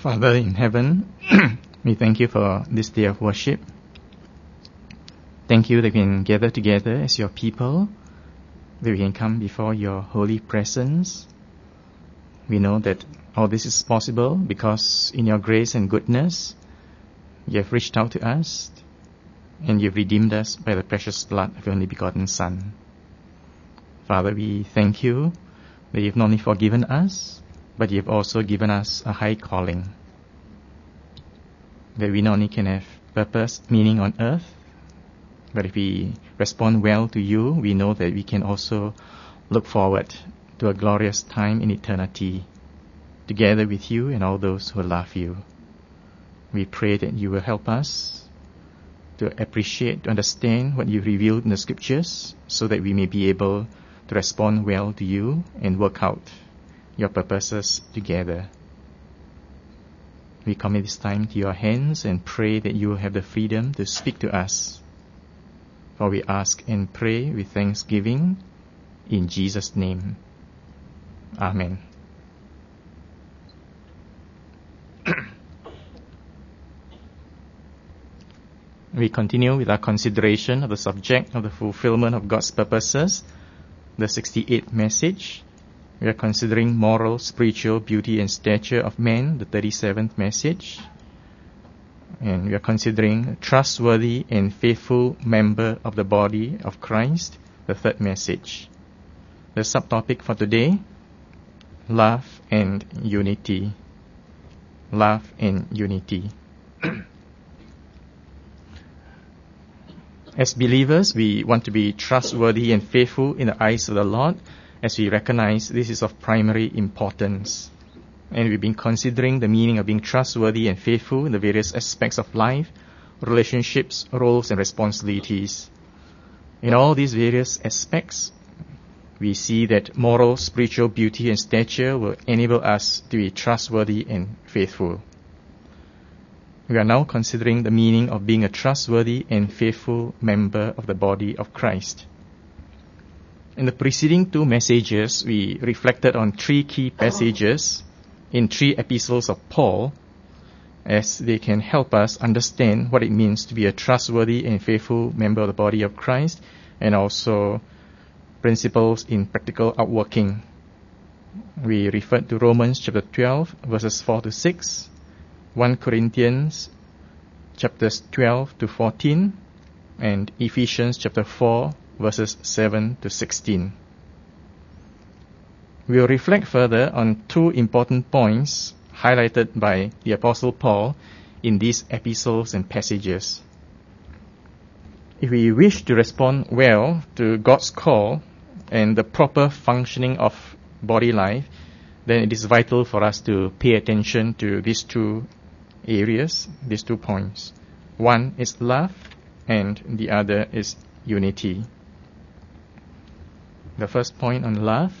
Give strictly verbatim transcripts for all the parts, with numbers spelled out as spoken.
Father in heaven, we thank you for this day of worship. Thank you that we can gather together as your people, that we can come before your holy presence. We know that all this is possible because in your grace and goodness, you have reached out to us and you've redeemed us by the precious blood of your only begotten Son. Father, we thank you that you've not only forgiven us, but you've also given us a high calling, that we not only can have purpose, meaning on earth, but if we respond well to you, we know that we can also look forward to a glorious time in eternity, together with you and all those who love you. We pray that you will help us to appreciate, to understand what you've revealed in the scriptures, so that we may be able to respond well to you and work out your purposes together. We commit this time to your hands and pray that you will have the freedom to speak to us. For we ask and pray with thanksgiving in Jesus' name. Amen. We continue with our consideration of the subject of the fulfillment of God's purposes, the sixty-eighth message. We are considering moral, spiritual beauty and stature of man, the thirty-seventh message. And we are considering trustworthy and faithful member of the body of Christ, the third message. The subtopic for today, love and unity. Love and unity. As believers, we want to be trustworthy and faithful in the eyes of the Lord, as we recognize this is of primary importance. And we've been considering the meaning of being trustworthy and faithful in the various aspects of life, relationships, roles, and responsibilities. In all these various aspects, we see that moral, spiritual beauty and stature will enable us to be trustworthy and faithful. We are now considering the meaning of being a trustworthy and faithful member of the body of Christ. In the preceding two messages, we reflected on three key passages in three epistles of Paul, as they can help us understand what it means to be a trustworthy and faithful member of the body of Christ, and also principles in practical outworking. We referred to Romans chapter twelve, verses four to six, First Corinthians chapters twelve to fourteen, and Ephesians chapter four, verses seven to sixteen. We will reflect further on two important points highlighted by the Apostle Paul in these epistles and passages. If we wish to respond well to God's call and the proper functioning of body life, then it is vital for us to pay attention to these two areas, these two points. One is love, and the other is unity. The first point on love,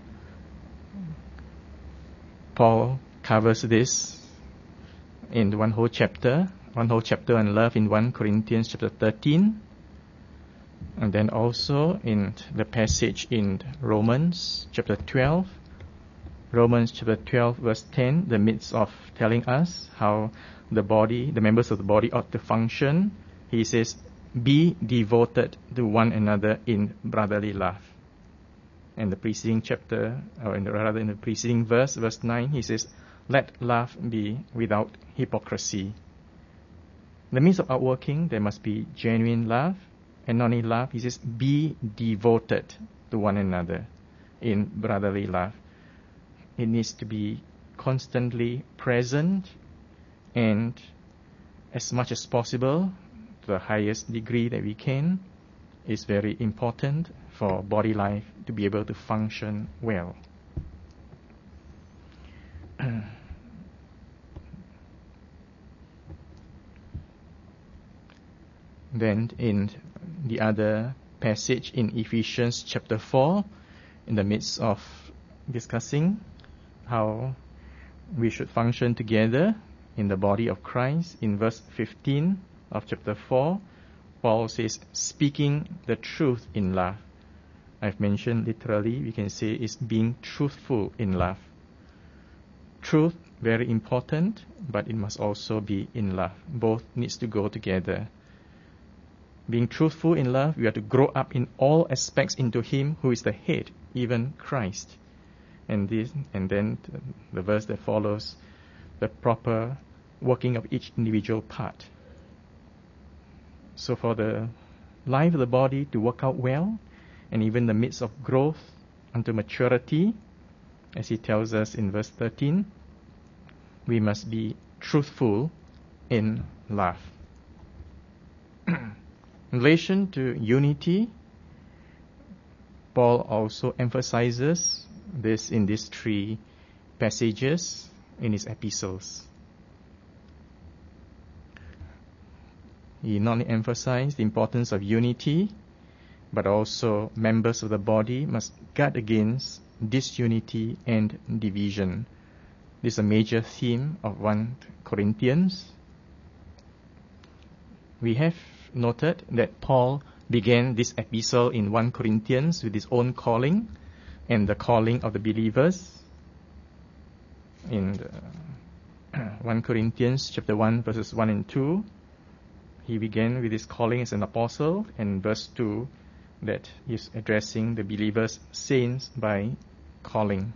Paul covers this in one whole chapter, one whole chapter on love in First Corinthians chapter thirteen, and then also in the passage in Romans chapter twelve, Romans chapter twelve verse ten, the midst of telling us how the body, the members of the body ought to function, he says, be devoted to one another in brotherly love. In the preceding chapter, or in the, rather in the preceding verse, verse nine, he says, let love be without hypocrisy. In the midst of outworking, there must be genuine love, and not only love, he says, be devoted to one another in brotherly love. It needs to be constantly present, and as much as possible, to the highest degree that we can, is very important for body life to be able to function well. Then in the other passage in Ephesians chapter four, in the midst of discussing how we should function together in the body of Christ, in verse fifteen of chapter four, Paul says, speaking the truth in love. I've mentioned literally, we can say, is being truthful in love. Truth very important, but it must also be in love. Both needs to go together. Being truthful in love, we are to grow up in all aspects into Him who is the head, even Christ. And this, and then the verse that follows, the proper working of each individual part. So for the life of the body to work out well, and even in the midst of growth unto maturity, as he tells us in verse thirteen, we must be truthful in love. In relation to unity, Paul also emphasizes this in these three passages in his epistles. He not only emphasized the importance of unity, but also members of the body must guard against disunity and division. This is a major theme of First Corinthians. We have noted that Paul began this epistle in First Corinthians with his own calling and the calling of the believers. In First Corinthians chapter one, verses one and two, he began with his calling as an apostle, and verse two, that is addressing the believers, saints, by calling.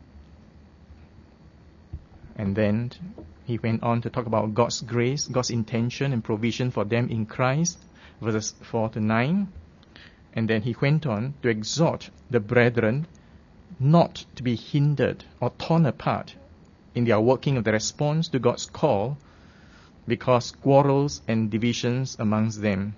And then he went on to talk about God's grace, God's intention and provision for them in Christ, verses four to nine. And then he went on to exhort the brethren not to be hindered or torn apart in their working of the response to God's call, because quarrels and divisions amongst them.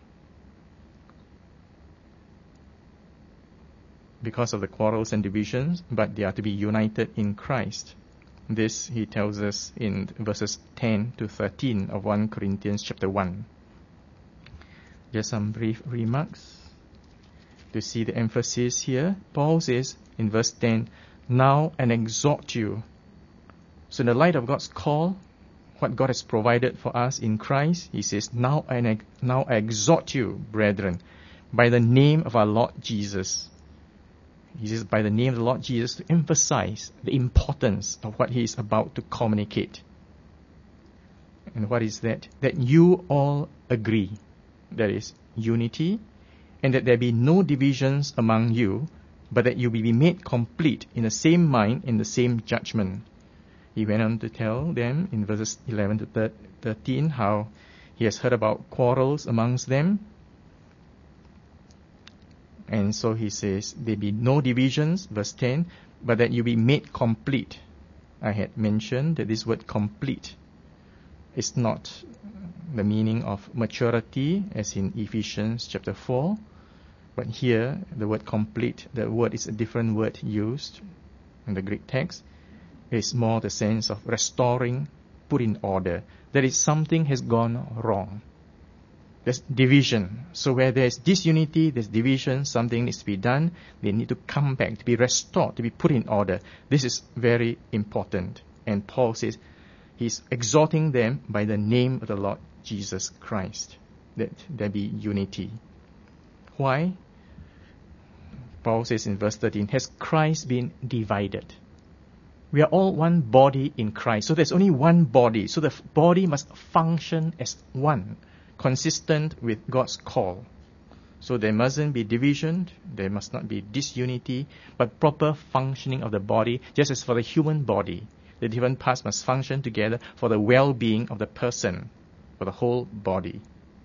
Because of the quarrels and divisions, but they are to be united in Christ. This he tells us in verses ten to thirteen of First Corinthians chapter one. Just some brief remarks to see the emphasis here. Paul says in verse ten, now and exhort you. So in the light of God's call, what God has provided for us in Christ, he says, now I, now I exhort you, brethren, by the name of our Lord Jesus. He says, by the name of the Lord Jesus, to emphasize the importance of what he is about to communicate. And what is that? That you all agree, that is, unity, and that there be no divisions among you, but that you be made complete in the same mind, in the same judgment. He went on to tell them in verses eleven to thirteen how he has heard about quarrels amongst them. And so he says, there be no divisions, verse ten, but that you be made complete. I had mentioned that this word complete is not the meaning of maturity as in Ephesians chapter four, but here the word complete, the word is a different word used in the Greek text. It's more the sense of restoring, put in order. That is, something has gone wrong. There's division. So where there's disunity, there's division, something needs to be done. They need to come back, to be restored, to be put in order. This is very important. And Paul says he's exhorting them by the name of the Lord Jesus Christ, that there be unity. Why? Paul says in verse thirteen, has Christ been divided? We are all one body in Christ. So there's only one body. So the body must function as one, consistent with God's call. So there mustn't be division, there must not be disunity, but proper functioning of the body, just as for the human body. The different parts must function together for the well-being of the person, for the whole body.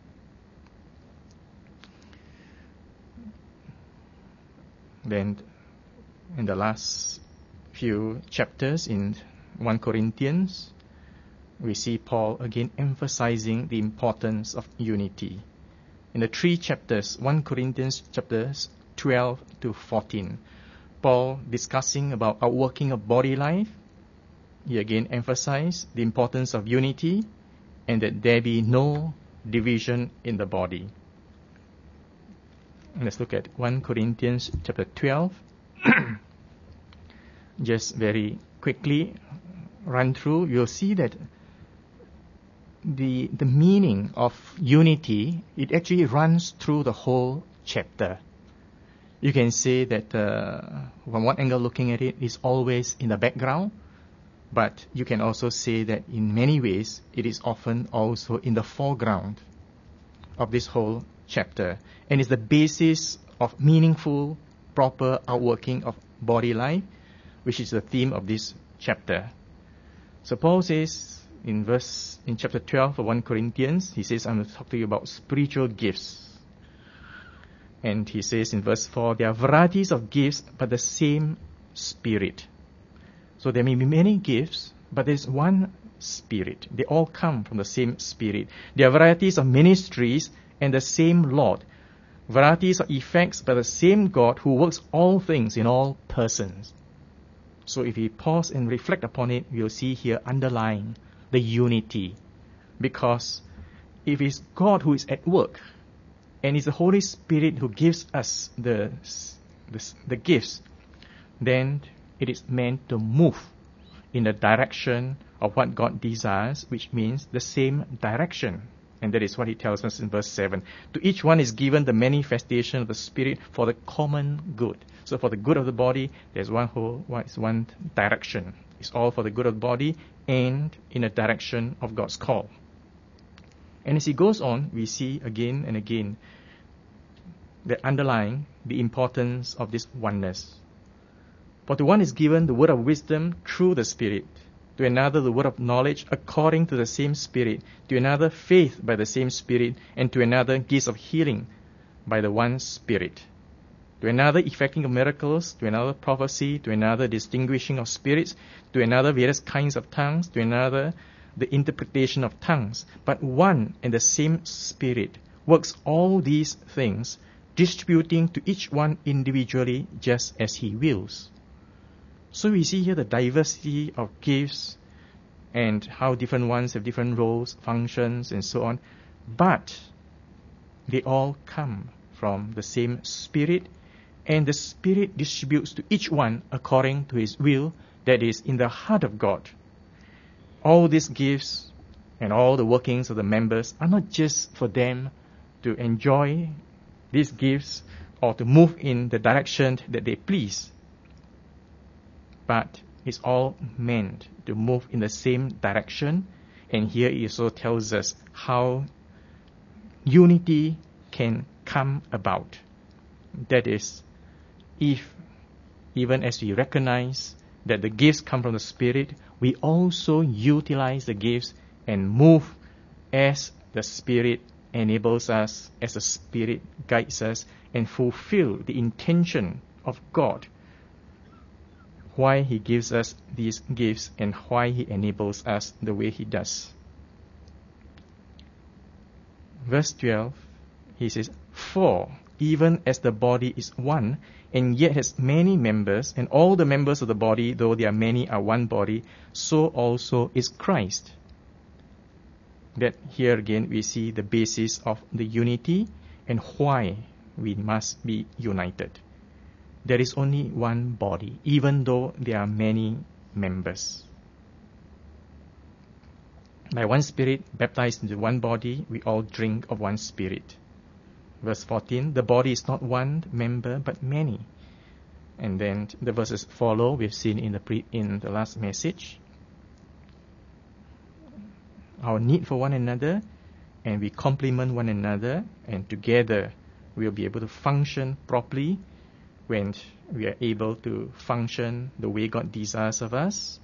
Then, in the last few chapters in First Corinthians, we see Paul again emphasizing the importance of unity. In the three chapters, First Corinthians chapters twelve to fourteen, Paul discussing about outworking of body life. He again emphasized the importance of unity and that there be no division in the body. And let's look at First Corinthians chapter twelve. Just very quickly run through, you'll see that the the meaning of unity, it actually runs through the whole chapter. You can say that uh, from one angle looking at it, is always in the background, But you can also say that in many ways, it is often also in the foreground of this whole chapter, and is the basis of meaningful, proper outworking of body life, which is the theme of this chapter. So Paul says in verse in chapter twelve of First Corinthians, he says, I'm going to talk to you about spiritual gifts. And he says in verse four, there are varieties of gifts, but the same Spirit. So there may be many gifts, but there's one Spirit. They all come from the same Spirit. There are varieties of ministries and the same Lord. Varieties of effects, but the same God who works all things in all persons. So if we pause and reflect upon it, we'll see here underlying the unity. Because if it's God who is at work, and it's the Holy Spirit who gives us the, the, the gifts, then it is meant to move in the direction of what God desires, which means the same direction. And that is what he tells us in verse seven. To each one is given the manifestation of the Spirit for the common good. So for the good of the body, there's one whole, one direction. It's all for the good of the body and in the direction of God's call. And as he goes on, we see again and again that underlying the importance of this oneness. For to one is given the word of wisdom through the Spirit, to another the word of knowledge according to the same Spirit, to another faith by the same Spirit, and to another gifts of healing by the one Spirit, to another effecting of miracles, to another prophecy, to another distinguishing of spirits, to another various kinds of tongues, to another the interpretation of tongues. But one and the same Spirit works all these things, distributing to each one individually just as he wills. So we see here the diversity of gifts and how different ones have different roles, functions, and so on. But they all come from the same Spirit, and the Spirit distributes to each one according to his will that is in the heart of God. All these gifts and all the workings of the members are not just for them to enjoy these gifts or to move in the direction that they please, but it's all meant to move in the same direction. And here it also tells us how unity can come about. That is, if even as we recognize that the gifts come from the Spirit, we also utilize the gifts and move as the Spirit enables us, as the Spirit guides us, and fulfill the intention of God, why he gives us these gifts and why he enables us the way he does. Verse twelve, he says, for even as the body is one, and yet has many members, and all the members of the body, though they are many, are one body, so also is Christ. That here again we see the basis of the unity and why we must be united. There is only one body, even though there are many members. By one Spirit, baptized into one body, we all drink of one Spirit. Verse fourteen, the body is not one member, but many. And then the verses follow, we've seen in the pre, in the last message. Our need for one another, and we complement one another, and together we'll be able to function properly when we are able to function the way God desires of us.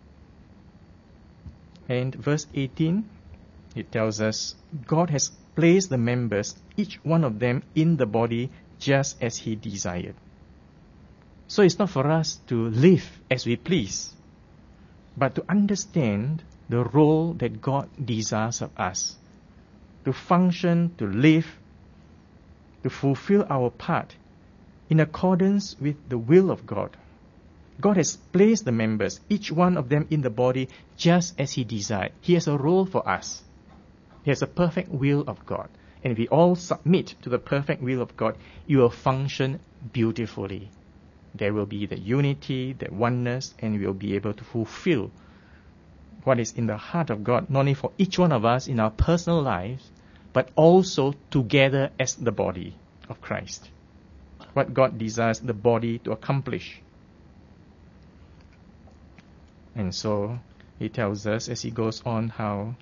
And verse eighteen, it tells us, God has placed the members, each one of them, in the body just as he desired. So it's not for us to live as we please, but to understand the role that God desires of us, to function, to live, to fulfill our part in accordance with the will of God. God has placed the members, each one of them, in the body just as he desired. He has a role for us. He has a perfect will of God. And if we all submit to the perfect will of God, you will function beautifully. There will be the unity, the oneness, and we will be able to fulfill what is in the heart of God, not only for each one of us in our personal lives, but also together as the body of Christ. What God desires the body to accomplish. And so he tells us as he goes on how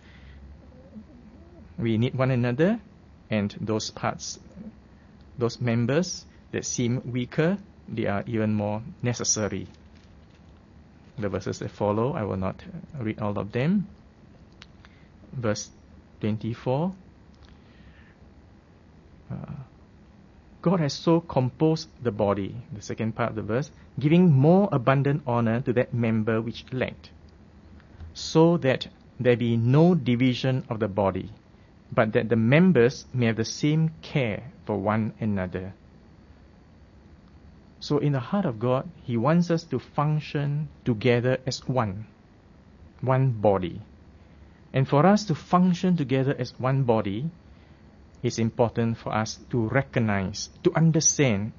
we need one another, and those parts, those members that seem weaker, they are even more necessary. The verses that follow, I will not read all of them. Verse twenty-four. Uh, God has so composed the body, the second part of the verse, giving more abundant honor to that member which lacked, so that there be no division of the body, but that the members may have the same care for one another. So in the heart of God, He wants us to function together as one, one body. And for us to function together as one body, it's important for us to recognize, to understand,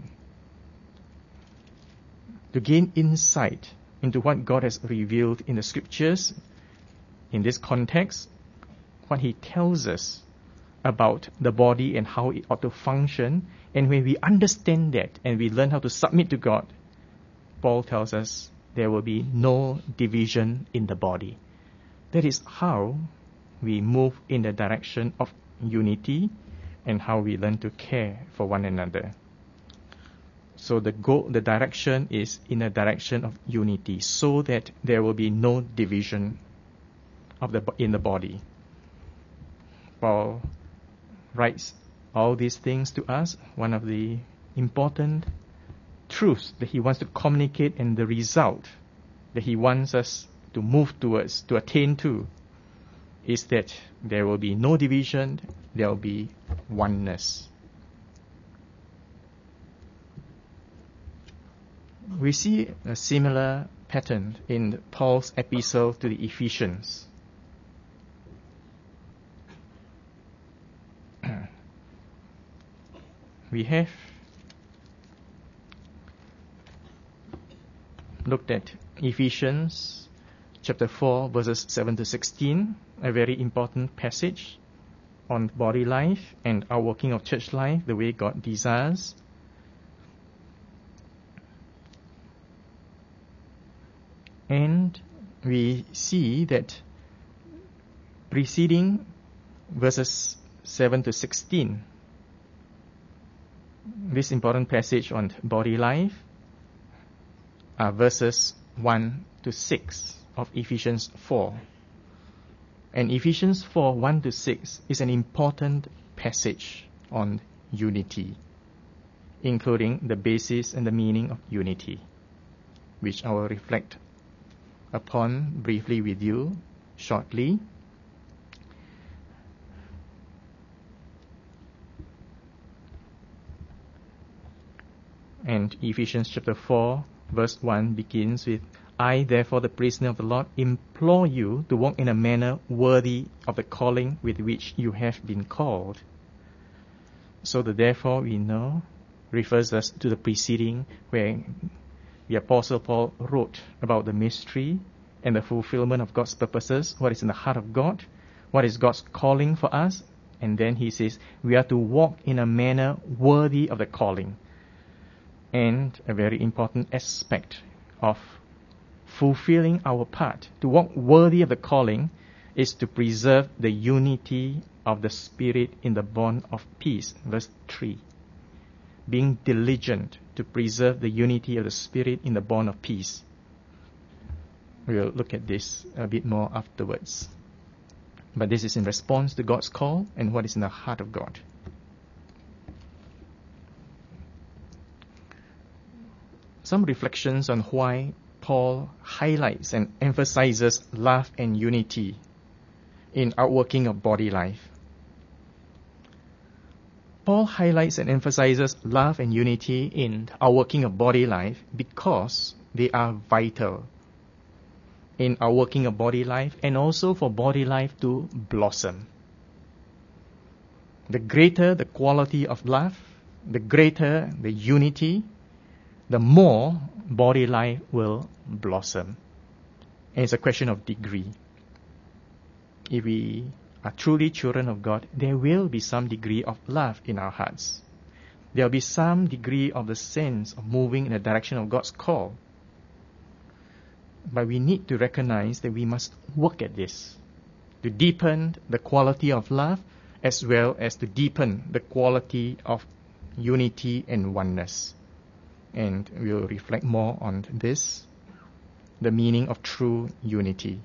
to gain insight into what God has revealed in the Scriptures. In this context, what He tells us about the body and how it ought to function. And when we understand that and we learn how to submit to God, Paul tells us there will be no division in the body. That is how we move in the direction of unity and how we learn to care for one another. So the goal, the direction is in a direction of unity, so that there will be no division of the in the body. Paul writes all these things to us. One of the important truths that he wants to communicate, and the result that he wants us to move towards, to attain to, is that there will be no division, there will be oneness. We see a similar pattern in Paul's epistle to the Ephesians. We have looked at Ephesians chapter four, verses seven to sixteen, a very important passage on body life and our working of church life, the way God desires. And we see that preceding verses seven to sixteen, this important passage on body life, are verses one to six of Ephesians four. And Ephesians four, one to six is an important passage on unity, including the basis and the meaning of unity, which I will reflect upon briefly with you shortly. And Ephesians chapter four, verse one begins with, I, therefore, the prisoner of the Lord, implore you to walk in a manner worthy of the calling with which you have been called. So the therefore, we know, refers us to the preceding, where the Apostle Paul wrote about the mystery and the fulfillment of God's purposes, what is in the heart of God, what is God's calling for us. And then he says, we are to walk in a manner worthy of the calling. And a very important aspect of fulfilling our part, to walk worthy of the calling, is to preserve the unity of the Spirit in the bond of peace. Verse three. Being diligent to preserve the unity of the Spirit in the bond of peace. We'll look at this a bit more afterwards. But this is in response to God's call and what is in the heart of God. Some reflections on why Paul highlights and emphasizes love and unity in outworking of body life. Paul highlights and emphasizes love and unity in outworking of body life because they are vital in outworking of body life, and also for body life to blossom. The greater the quality of love, the greater the unity, the more body life will blossom. And it's a question of degree. If we are truly children of God, there will be some degree of love in our hearts. There will be some degree of the sense of moving in the direction of God's call. But we need to recognize that we must work at this to deepen the quality of love as well as to deepen the quality of unity and oneness. And we'll reflect more on this, the meaning of true unity.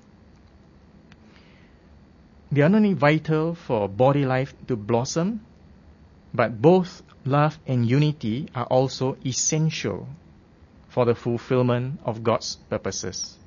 They are not only vital for body life to blossom, but both love and unity are also essential for the fulfillment of God's purposes.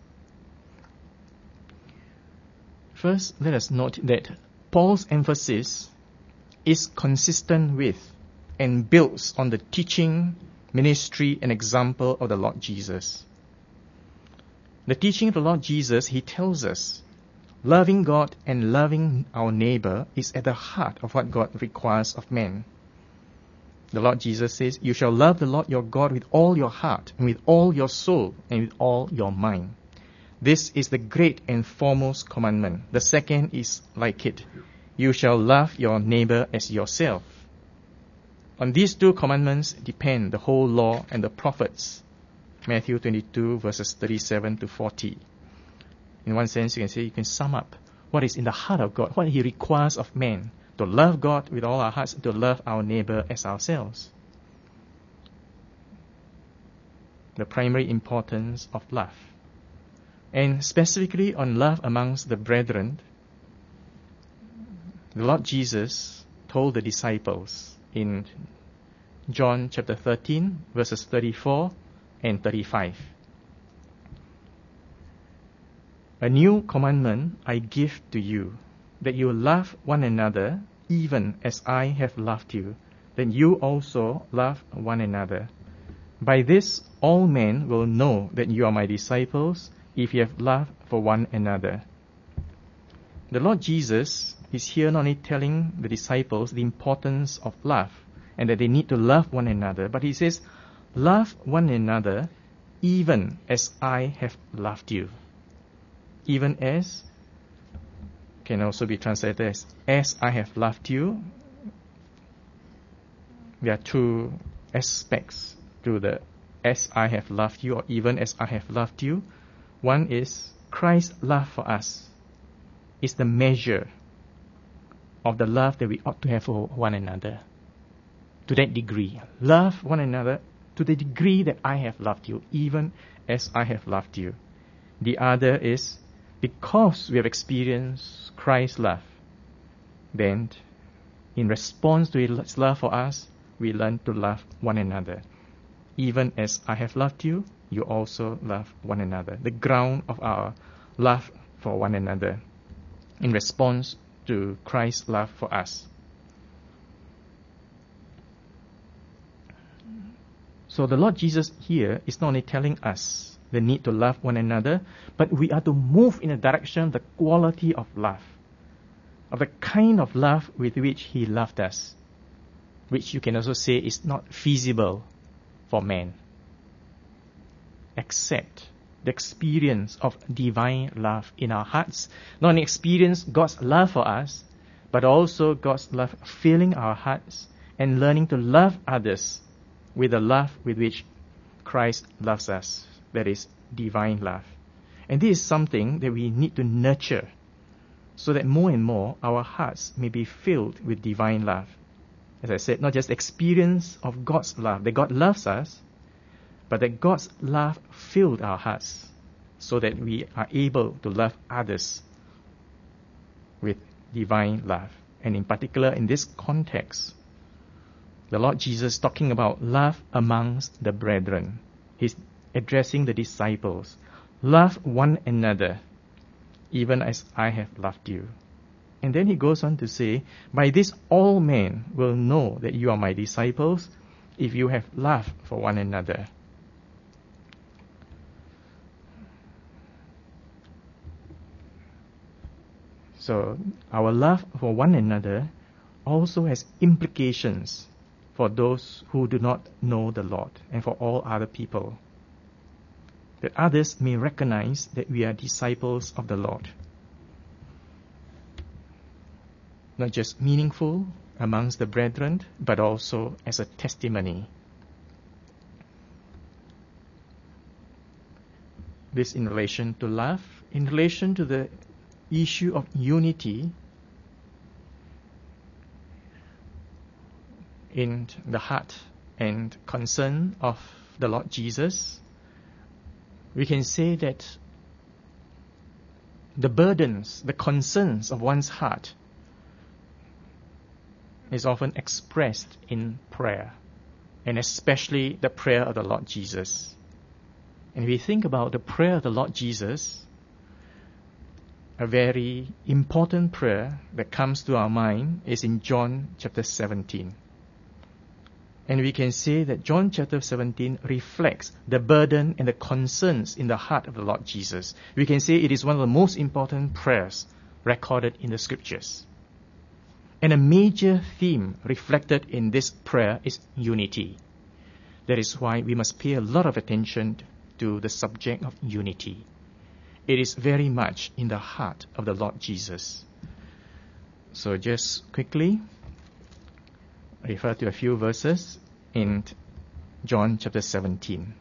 First, let us note that Paul's emphasis is consistent with and builds on the teaching, ministry, and example of the Lord Jesus. The teaching of the Lord Jesus, he tells us, loving God and loving our neighbor is at the heart of what God requires of men. The Lord Jesus says, you shall love the Lord your God with all your heart, and with all your soul, and with all your mind. This is the great and foremost commandment. The second is like it. You shall love your neighbor as yourself. On these two commandments depend the whole law and the prophets. Matthew twenty-two, verses thirty-seven to forty. In one sense, you can say, you can sum up what is in the heart of God, what he requires of man. To love God with all our hearts, to love our neighbor as ourselves. The primary importance of love. And specifically on love amongst the brethren, the Lord Jesus told the disciples in John chapter thirteen, verses thirty-four and thirty-five. A new commandment I give to you, that you love one another, even as I have loved you, then you also love one another. By this all men will know that you are my disciples, if you have love for one another. The Lord Jesus is here not only telling the disciples the importance of love, and that they need to love one another, but he says, love one another, even as I have loved you. Even as can also be translated as, as I have loved you. There are two aspects to the as I have loved you, or even as I have loved you. One is Christ's love for us is the measure of the love that we ought to have for one another. To that degree, love one another to the degree that I have loved you, even as I have loved you. The other is because we have experienced Christ's love, then in response to his love for us, we learn to love one another. Even as I have loved you, you also love one another. The ground of our love for one another in response to Christ's love for us. So the Lord Jesus here is not only telling us the need to love one another, but we are to move in a direction, the quality of love, of the kind of love with which he loved us, which you can also say is not feasible for man, except the experience of divine love in our hearts. Not only experience God's love for us, but also God's love filling our hearts and learning to love others with the love with which Christ loves us. That is divine love. And this is something that we need to nurture so that more and more our hearts may be filled with divine love. As I said, not just experience of God's love, that God loves us, but that God's love filled our hearts so that we are able to love others with divine love. And in particular, in this context, the Lord Jesus talking about love amongst the brethren. He's addressing the disciples. Love one another, even as I have loved you. And then he goes on to say, by this all men will know that you are my disciples, if you have love for one another. So our love for one another also has implications for those who do not know the Lord and for all other people, that others may recognize that we are disciples of the Lord. Not just meaningful amongst the brethren, but also as a testimony. this in relation to love, in relation to the issue of unity in the heart and concern of the Lord Jesus. We can say that the burdens, the concerns of one's heart is often expressed in prayer, and especially the prayer of the Lord Jesus. And we think about the prayer of the Lord Jesus, a very important prayer that comes to our mind is in John chapter seventeen. And we can say that John chapter seventeen reflects the burden and the concerns in the heart of the Lord Jesus. We can say it is one of the most important prayers recorded in the scriptures. And a major theme reflected in this prayer is unity. That is why we must pay a lot of attention to the subject of unity. It is very much in the heart of the Lord Jesus. So just quickly refer to a few verses in John chapter seventeen.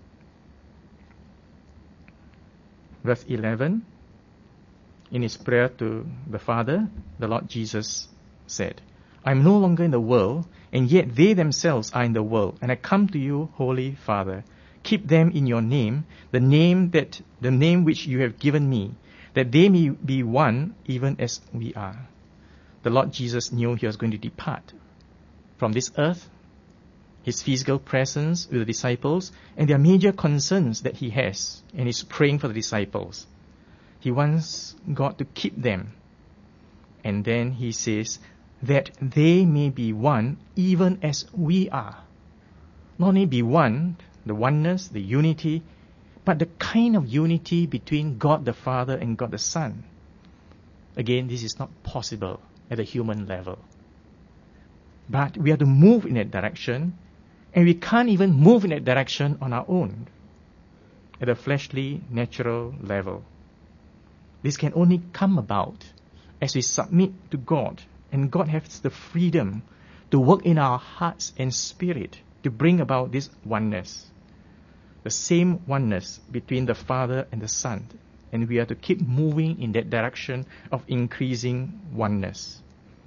Verse eleven, in his prayer to the Father, the Lord Jesus said, I am no longer in the world, and yet they themselves are in the world, and I come to you, Holy Father. Keep them in your name, the name that the name which you have given me, that they may be one, even as we are. The Lord Jesus knew he was going to depart from this earth, his physical presence with the disciples, and there are major concerns that he has, and he's praying for the disciples. He wants God to keep them. And then he says, that they may be one, even as we are. Not only be one, the oneness, the unity, but the kind of unity between God the Father and God the Son. Again, this is not possible at a human level. But we have to move in that direction, and we can't even move in that direction on our own, at a fleshly, natural level. This can only come about as we submit to God, and God has the freedom to work in our hearts and spirit to bring about this oneness. The same oneness between the Father and the Son. And we are to keep moving in that direction of increasing oneness.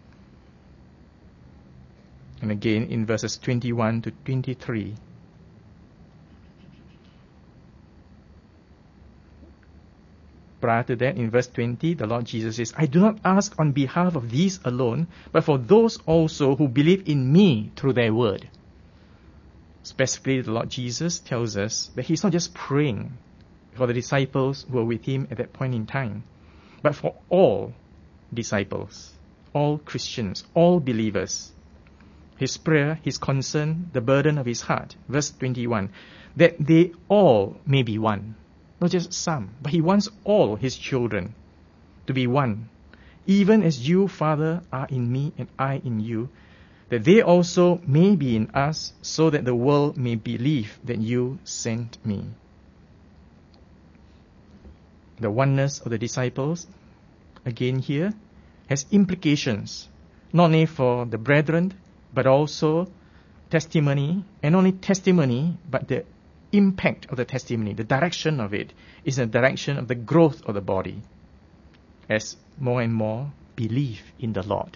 And again in verses twenty-one to twenty-three. Prior to that, in verse twenty, the Lord Jesus says, I do not ask on behalf of these alone, but for those also who believe in me through their word. Specifically, the Lord Jesus tells us that he's not just praying for the disciples who were with him at that point in time, but for all disciples, all Christians, all believers. His prayer, his concern, the burden of his heart. Verse twenty-one, that they all may be one. Not just some, but he wants all his children to be one. Even as you, Father, are in me and I in you, that they also may be in us, so that the world may believe that you sent me. The oneness of the disciples, again here, has implications, not only for the brethren, but also testimony, and not only testimony, but the impact of the testimony, the direction of it, is the direction of the growth of the body, as more and more believe in the Lord,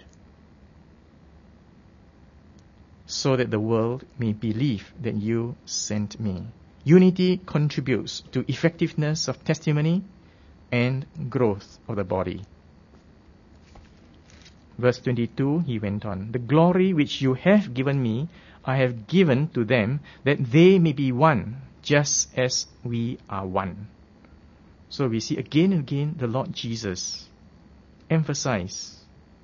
so that the world may believe that you sent me. Unity contributes to effectiveness of testimony and growth of the body. Verse twenty-two, he went on, the glory which you have given me, I have given to them, that they may be one, just as we are one. So we see again and again the Lord Jesus emphasize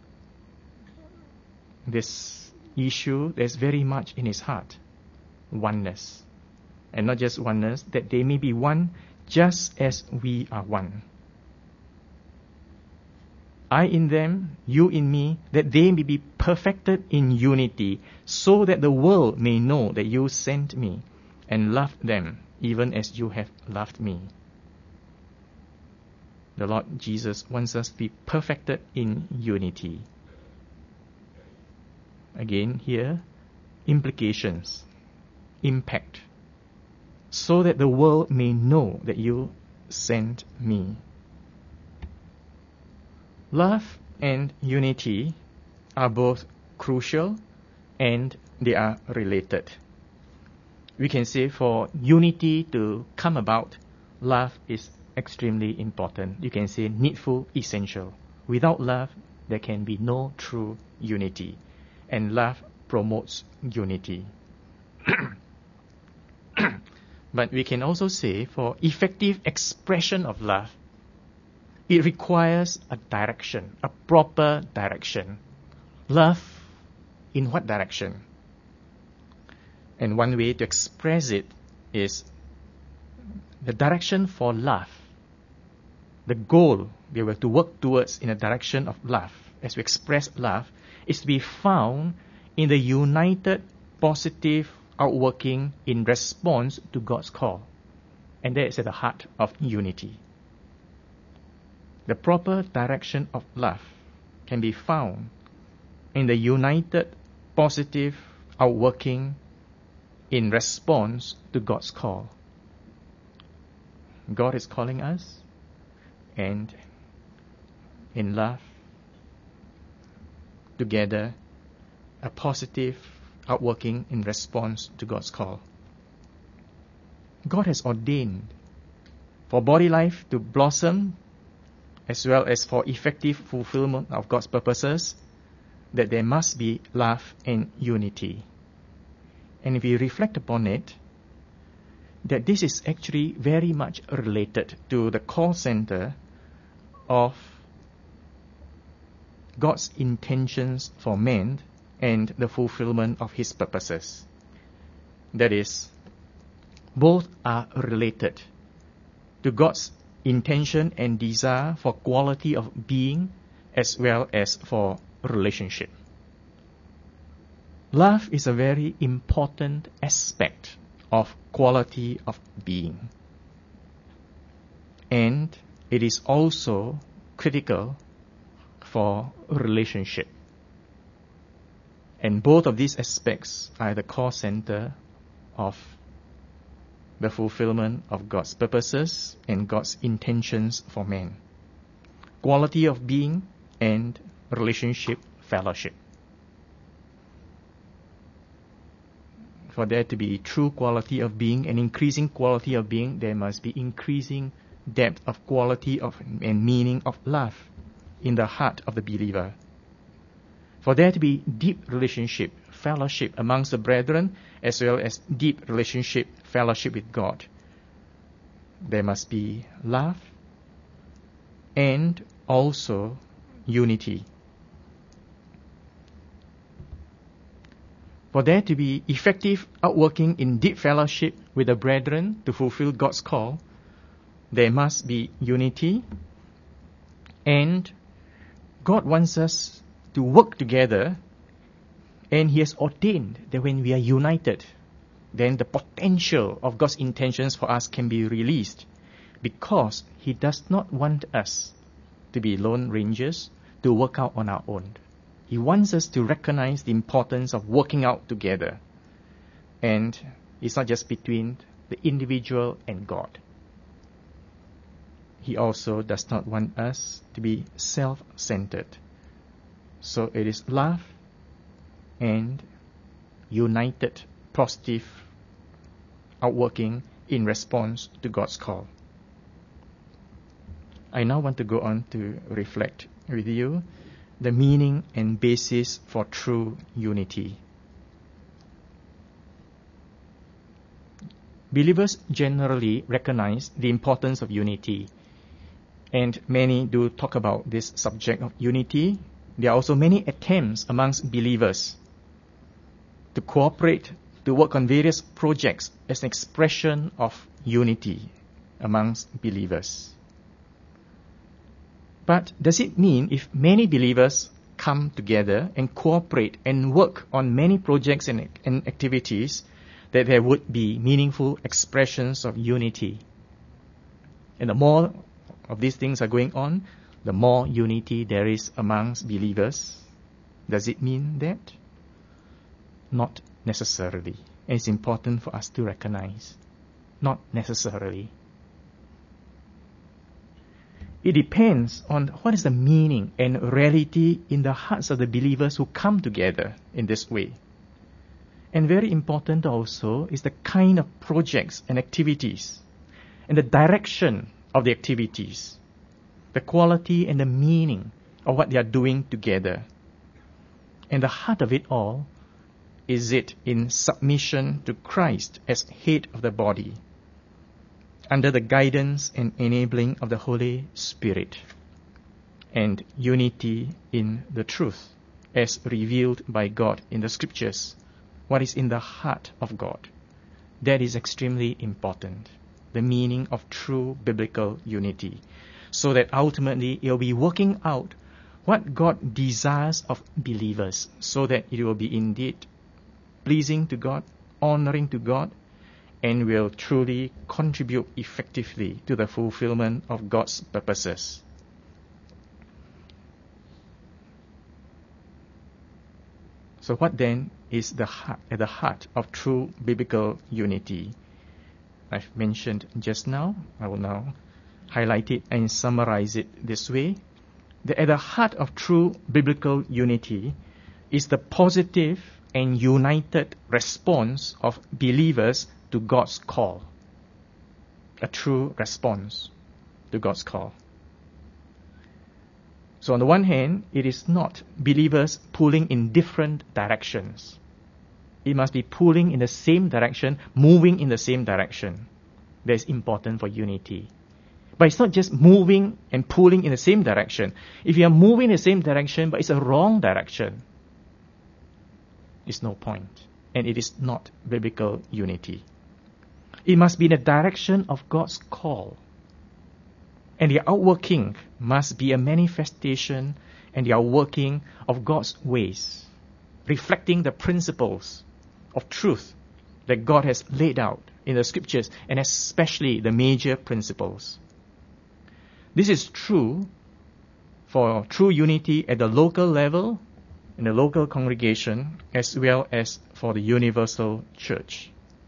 this issue that's very much in his heart, oneness. And not just oneness, that they may be one, just as we are one. I in them, you in me, that they may be perfected in unity, so that the world may know that you sent me and loved them, even as you have loved me. The Lord Jesus wants us to be perfected in unity. Again here, implications, impact, so that the world may know that you sent me. Love and unity are both crucial and they are related. We can say for unity to come about, love is extremely important. You can say needful, essential. Without love, there can be no true unity. And love promotes unity. But we can also say for effective expression of love, it requires a direction, a proper direction. Love in what direction? And one way to express it is the direction for love. The goal we were to work towards in the direction of love, as we express love, is to be found in the united, positive outworking in response to God's call. And that is at the heart of unity. The proper direction of love can be found in the united, positive outworking in response to God's call. God is calling us, and in love, together, a positive outworking in response to God's call. God has ordained for body life to blossom, as well as for effective fulfillment of God's purposes, that there must be love and unity. And if we reflect upon it, that this is actually very much related to the call center of God's intentions for man and the fulfillment of His purposes. That is, both are related to God's intention and desire for quality of being as well as for relationship. Love is a very important aspect of quality of being. And it is also critical for relationship. And both of these aspects are the core center of the fulfillment of God's purposes and God's intentions for man. Quality of being and relationship fellowship. For there to be true quality of being and increasing quality of being, there must be increasing depth of quality of and meaning of love in the heart of the believer. For there to be deep relationship, fellowship amongst the brethren, as well as deep relationship, fellowship with God, there must be love and also unity. For there to be effective outworking in deep fellowship with the brethren to fulfill God's call, there must be unity, and God wants us to work together, and He has ordained that when we are united, then the potential of God's intentions for us can be released, because He does not want us to be lone rangers, to work out on our own. He wants us to recognize the importance of working out together. And it's not just between the individual and God. He also does not want us to be self-centered. So it is love and united, positive outworking in response to God's call. I now want to go on to reflect with you the meaning and basis for true unity. Believers generally recognize the importance of unity, and many do talk about this subject of unity. There are also many attempts amongst believers to cooperate, to work on various projects as an expression of unity amongst believers. But does it mean if many believers come together and cooperate and work on many projects and, and activities, that there would be meaningful expressions of unity? And the more of these things are going on, the more unity there is amongst believers. Does it mean that? Not necessarily. It's important for us to recognize. Not necessarily. It depends on what is the meaning and reality in the hearts of the believers who come together in this way. And very important also is the kind of projects and activities and the direction of the activities, the quality and the meaning of what they are doing together. And the heart of it all, is it in submission to Christ as head of the body, under the guidance and enabling of the Holy Spirit, and unity in the truth as revealed by God in the Scriptures, what is in the heart of God. That is extremely important, the meaning of true biblical unity, so that ultimately it will be working out what God desires of believers, so that it will be indeed pleasing to God, honoring to God, and will truly contribute effectively to the fulfillment of God's purposes. So what then is the heart, at the heart of true biblical unity? I've mentioned just now. I will now highlight it and summarize it this way. The, at the heart of true biblical unity is the positive and united response of believers to God's call. A true response to God's call. So on the one hand, it is not believers pulling in different directions. It must be pulling in the same direction, moving in the same direction. That is important for unity. But it's not just moving and pulling in the same direction. If you are moving in the same direction, but it's a wrong direction, it's no point. And it is not biblical unity. It must be in the direction of God's call. And the outworking must be a manifestation and the outworking of God's ways, reflecting the principles of truth that God has laid out in the Scriptures, and especially the major principles. This is true for true unity at the local level, in the local congregation, as well as for the universal church.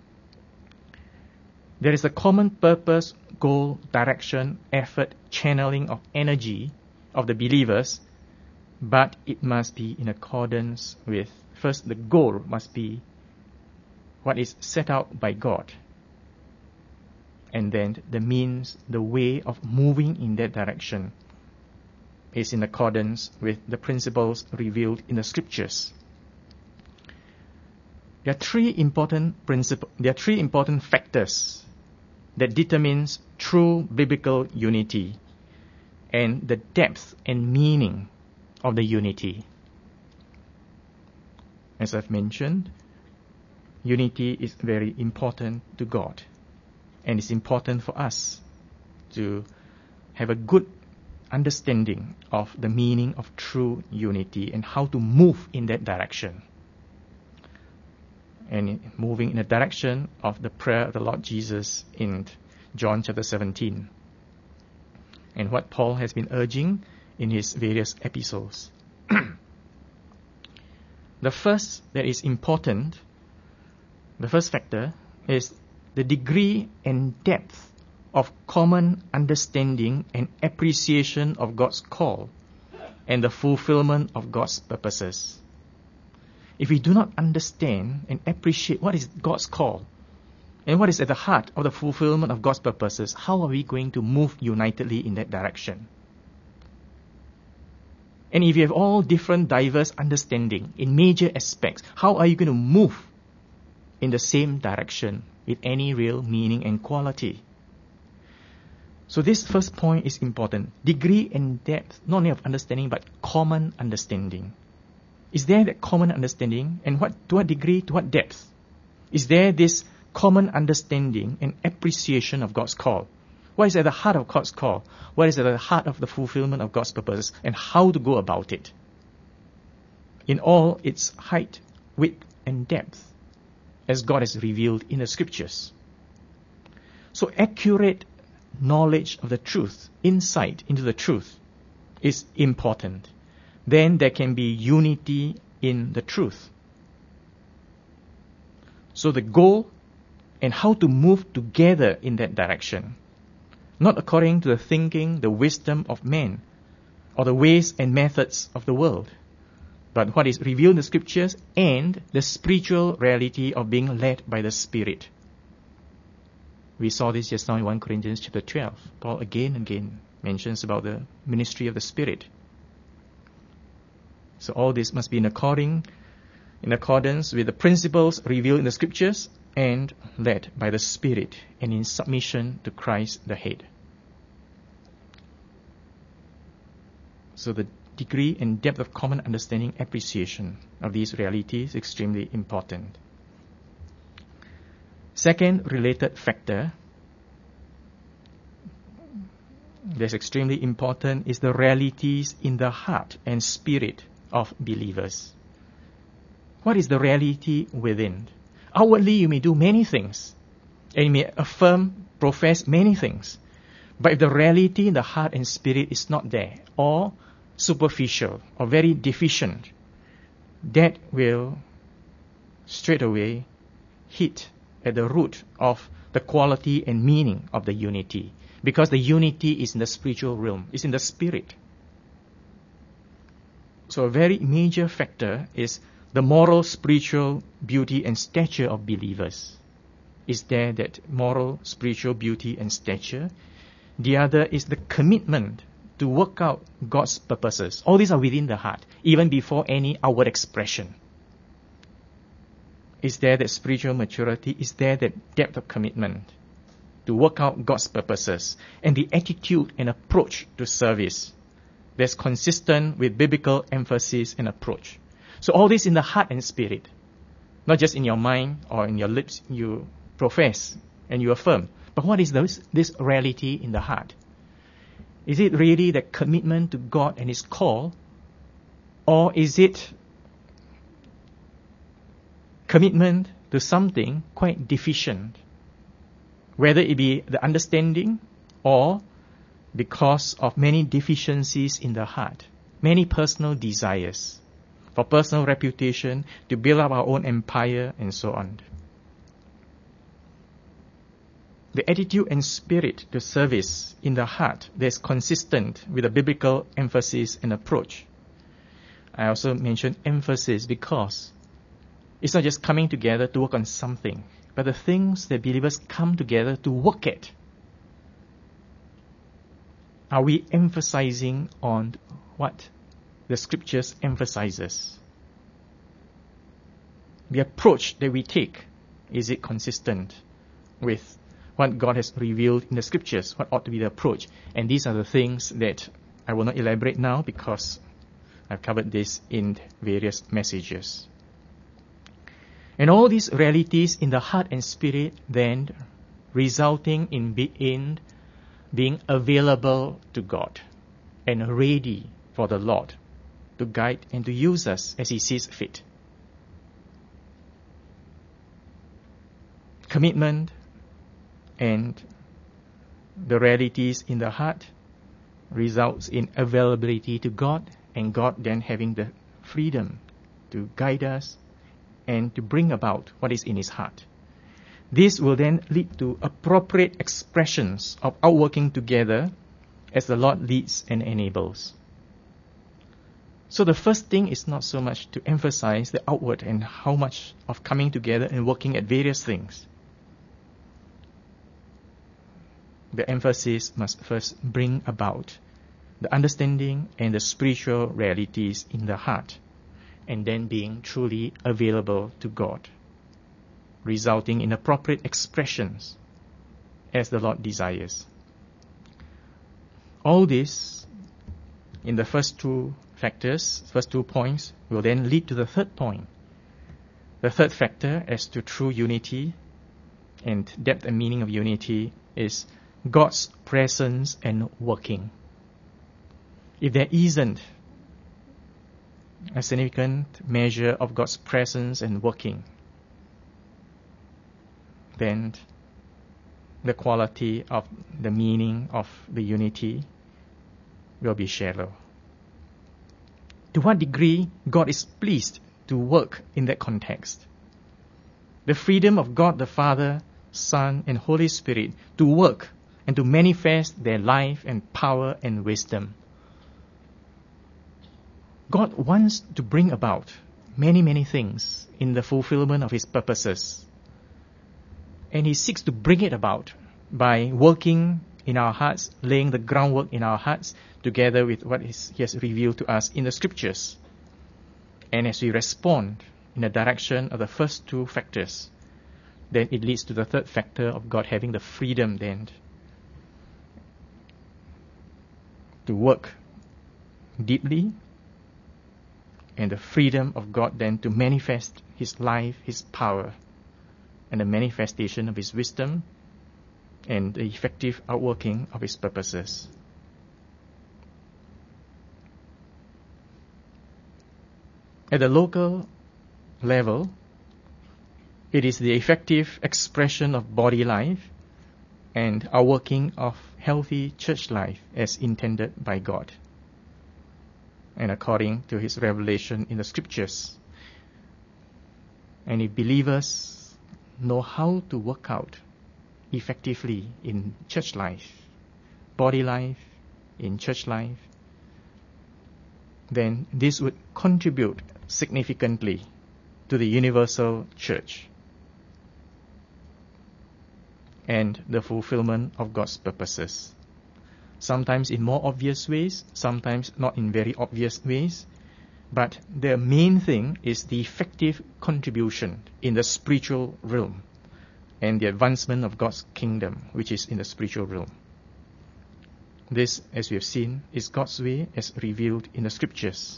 There is a common purpose, goal, direction, effort, channeling of energy of the believers, but it must be in accordance with, first, the goal must be what is set out by God, and then the means, the way of moving in that direction is in accordance with the principles revealed in the Scriptures. There are three important principles. There are three important factors that determines true biblical unity and the depth and meaning of the unity. As I've mentioned, unity is very important to God, and it's important for us to have a good understanding of the meaning of true unity and how to move in that direction. And moving in the direction of the prayer of the Lord Jesus in John chapter seventeen, and what Paul has been urging in his various epistles. The first that is important, the first factor, is the degree and depth of common understanding and appreciation of God's call and the fulfillment of God's purposes. If we do not understand and appreciate what is God's call and what is at the heart of the fulfillment of God's purposes, how are we going to move unitedly in that direction? And if you have all different diverse understanding in major aspects, how are you going to move in the same direction with any real meaning and quality? So this first point is important. Degree and depth, not only of understanding, but common understanding. Is there that common understanding? And what to what degree, to what depth? Is there this common understanding and appreciation of God's call? What is at the heart of God's call? What is at the heart of the fulfillment of God's purposes? And how to go about it? In all its height, width, and depth, as God has revealed in the Scriptures. So accurate knowledge of the truth, insight into the truth, is important. Then there can be unity in the truth. So the goal and how to move together in that direction not according to the thinking, the wisdom of men, or the ways and methods of the world, but what is revealed in the Scriptures and the spiritual reality of being led by the Spirit. We saw this just now in First Corinthians chapter twelve. Paul again and again mentions about the ministry of the Spirit. So all this must be in according, in accordance with the principles revealed in the Scriptures and led by the Spirit and in submission to Christ the head. So the degree and depth of common understanding, appreciation of these realities is extremely important. Second related factor that's extremely important is the realities in the heart and spirit of believers. What is the reality within? Outwardly, you may do many things, and you may affirm, profess many things, but if the reality in the heart and spirit is not there, or superficial, or very deficient, that will straight away hit at the root of the quality and meaning of the unity, because the unity is in the spiritual realm, it's in the spirit. So a very major factor is the moral, spiritual beauty and stature of believers. Is there that moral, spiritual beauty and stature? The other is the commitment to work out God's purposes. All these are within the heart, even before any outward expression. Is there that spiritual maturity? Is there that depth of commitment to work out God's purposes? And the attitude and approach to service that's consistent with biblical emphasis and approach. So all this in the heart and spirit, not just in your mind or in your lips you profess and you affirm. But what is this, this reality in the heart? Is it really the commitment to God and His call? Or is it commitment to something quite deficient? Whether it be the understanding or because of many deficiencies in the heart, many personal desires, for personal reputation, to build up our own empire, and so on. The attitude and spirit to service in the heart that is consistent with the biblical emphasis and approach. I also mentioned emphasis because it's not just coming together to work on something, but the things that believers come together to work at. Are we emphasizing on what the Scriptures emphasizes? The approach that we take, is it consistent with what God has revealed in the Scriptures? What ought to be the approach? And these are the things that I will not elaborate now because I've covered this in various messages. And all these realities in the heart and spirit then resulting in being, being available to God and ready for the Lord to guide and to use us as He sees fit. Commitment and the realities in the heart results in availability to God, and God then having the freedom to guide us and to bring about what is in His heart. This will then lead to appropriate expressions of outworking together as the Lord leads and enables. So the first thing is not so much to emphasize the outward and how much of coming together and working at various things. The emphasis must first bring about the understanding and the spiritual realities in the heart, and then being truly available to God, resulting in appropriate expressions as the Lord desires. All this in the first two factors, first two points, will then lead to the third point. The third factor as to true unity and depth and meaning of unity is God's presence and working. If there isn't a significant measure of God's presence and working, then the quality of the meaning of the unity will be shallow. To what degree God is pleased to work in that context? The freedom of God the Father, Son, and Holy Spirit to work and to manifest their life and power and wisdom. God wants to bring about many, many things in the fulfillment of His purposes. And He seeks to bring it about by working in our hearts, laying the groundwork in our hearts, together with what He has revealed to us in the Scriptures. And as we respond in the direction of the first two factors, then it leads to the third factor of God having the freedom then to work deeply, and the freedom of God then to manifest His life, His power, and the manifestation of His wisdom and the effective outworking of His purposes. At the local level, it is the effective expression of body life and outworking of healthy church life as intended by God and according to His revelation in the Scriptures. And if believers know how to work out effectively in church life, body life, in church life, then this would contribute significantly to the universal church and the fulfillment of God's purposes. Sometimes in more obvious ways, sometimes not in very obvious ways, but the main thing is the effective contribution in the spiritual realm and the advancement of God's kingdom, which is in the spiritual realm. This, as we have seen, is God's way as revealed in the Scriptures.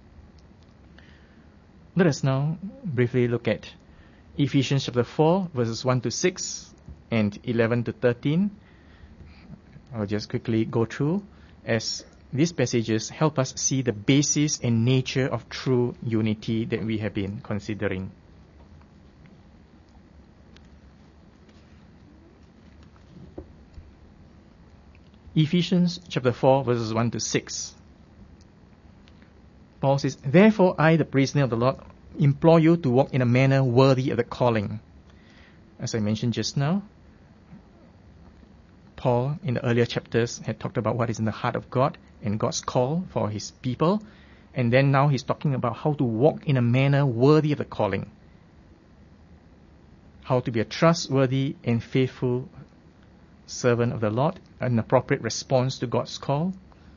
Let us now briefly look at Ephesians chapter four, verses one to six and eleven to thirteen. I'll just quickly go through, as these passages help us see the basis and nature of true unity that we have been considering. Ephesians chapter four, verses one to six. Paul says, "Therefore I, the prisoner of the Lord, implore you to walk in a manner worthy of the calling." As I mentioned just now, Paul, in the earlier chapters, had talked about what is in the heart of God and God's call for His people. And then now he's talking about how to walk in a manner worthy of the calling. How to be a trustworthy and faithful servant of the Lord, an appropriate response to God's call.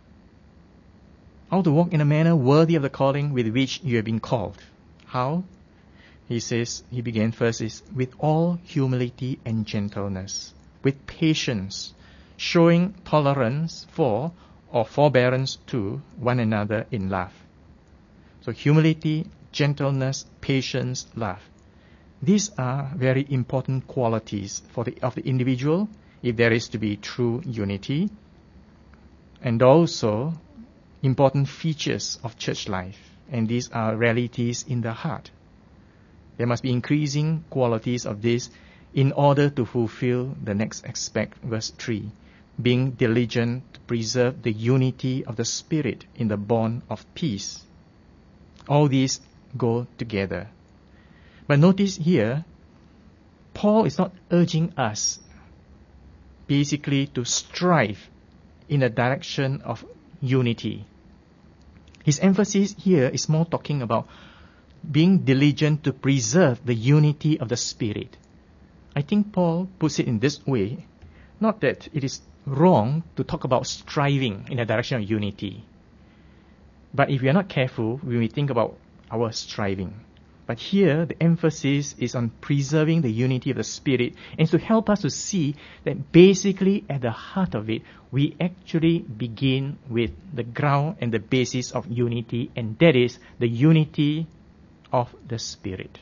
How to walk in a manner worthy of the calling with which you have been called. How? He says, he began first is, with all humility and gentleness, with patience, showing tolerance for or forbearance to one another in love. So humility, gentleness, patience, love. These are very important qualities for the of the individual if there is to be true unity, and also important features of church life, and these are realities in the heart. There must be increasing qualities of this in order to fulfill the next aspect, verse three, being diligent to preserve the unity of the Spirit in the bond of peace. All these go together. But notice here, Paul is not urging us basically to strive in the direction of unity. His emphasis here is more talking about being diligent to preserve the unity of the Spirit. I think Paul puts it in this way, not that it is wrong to talk about striving in the direction of unity. But if we are not careful, we may think about our striving. But here, the emphasis is on preserving the unity of the Spirit, and to help us to see that basically at the heart of it, we actually begin with the ground and the basis of unity, and that is the unity of the Spirit.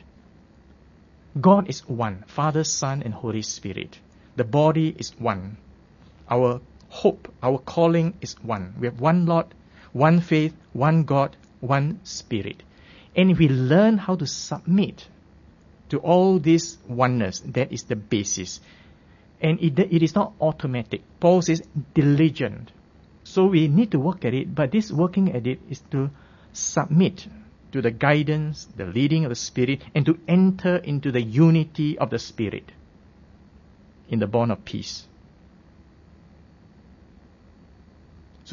God is one, Father, Son, and Holy Spirit. The body is one. Our hope, our calling is one. We have one Lord, one faith, one God, one Spirit. And if we learn how to submit to all this oneness, that is the basis. And it, it is not automatic. Paul says diligent. So we need to work at it, but this working at it is to submit to the guidance, the leading of the Spirit, and to enter into the unity of the Spirit in the bond of peace.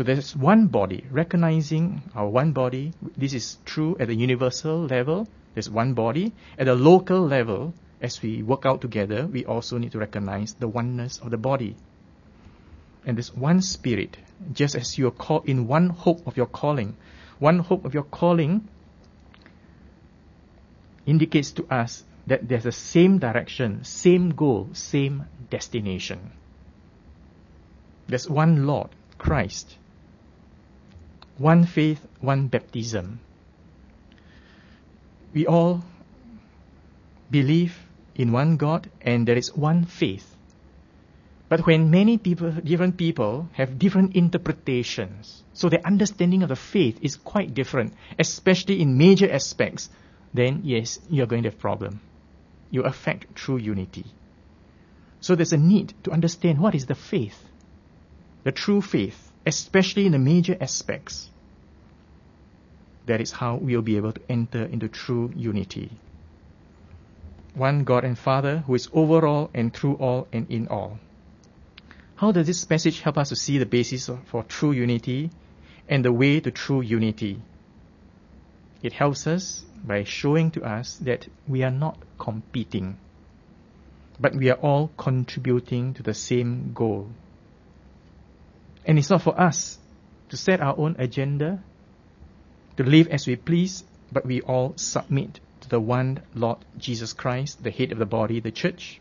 So there's one body, recognizing our one body. This is true at the universal level. There's one body. At the local level, as we work out together, we also need to recognize the oneness of the body. And this one spirit, just as you are called in one hope of your calling. One hope of your calling indicates to us that there's the same direction, same goal, same destination. There's one Lord, Christ. One faith, one baptism. We all believe in one God and there is one faith. But when many people, different people have different interpretations, so their understanding of the faith is quite different, especially in major aspects, then yes, you're going to have a problem. You affect true unity. So there's a need to understand what is the faith, the true faith, especially in the major aspects. That is how we'll be able to enter into true unity. One God and Father who is over all and through all and in all. How does this passage help us to see the basis of, for true unity and the way to true unity? It helps us by showing to us that we are not competing, but we are all contributing to the same goal. And it's not for us to set our own agenda, to live as we please, but we all submit to the one Lord Jesus Christ, the head of the body, the church,